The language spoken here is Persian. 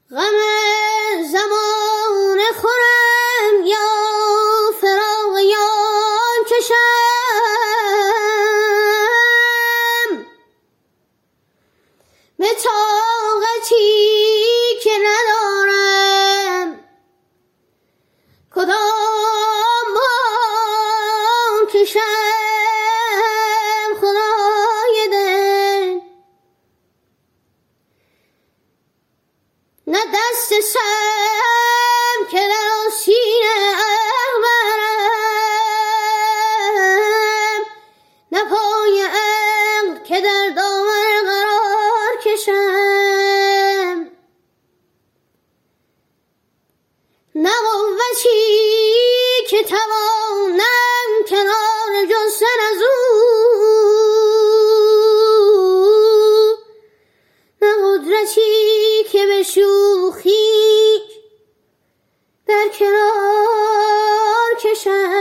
غم زمان خورم یا فراق یار کشم، به طاقتی که ندارم کدام بار کشم. خدای دل نه دست سم که در آستین عقل برم، نه پای عقل که در دامن قرار کشم، نه قوتی که توانم کنار جستن از او، نه قدرتی که به شوخی در کنار کشم.